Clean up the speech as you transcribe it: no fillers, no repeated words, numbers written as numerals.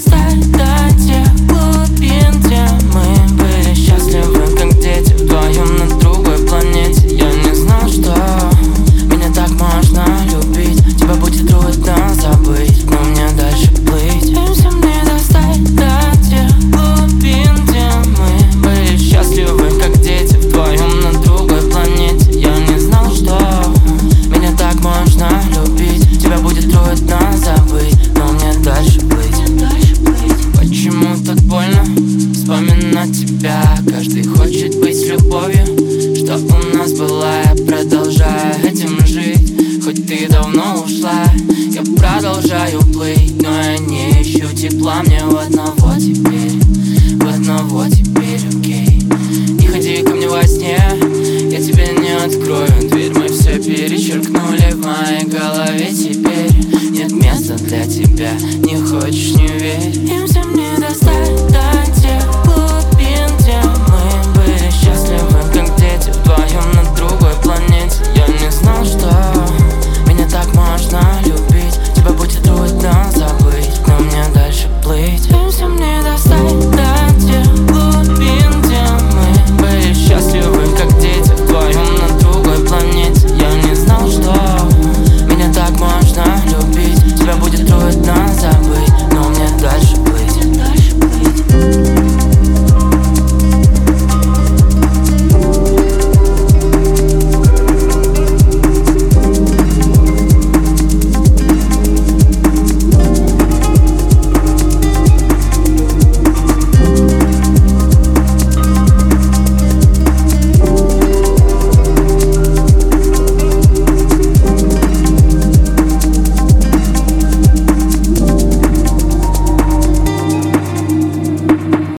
достать до тех глубин, где мы были счастливы, как дети, вдвоем на другой планете. Я не знал, что меня так можно любить, тебя будет трудно забыть, но мне дальше плыть. Им всем не достать до тех глубин, где мы были счастливы, как дети, вдвоем на другой планете. Я не знал, что меня так можно любить, тебя будет трудно забыть, но мне дальше плыть. Почему так больно вспоминать тебя? Каждый хочет быть с любовью, что у нас была. Я продолжаю этим жить, хоть ты давно ушла. Я продолжаю плыть, но я не ищу тепла. Мне в одного теперь, окей. Не ходи ко мне во сне, я тебе не открою дверь. Мы все перечеркнули в моей голове. Теперь нет места для тебя, не хочешь — не верь. Им всем не достать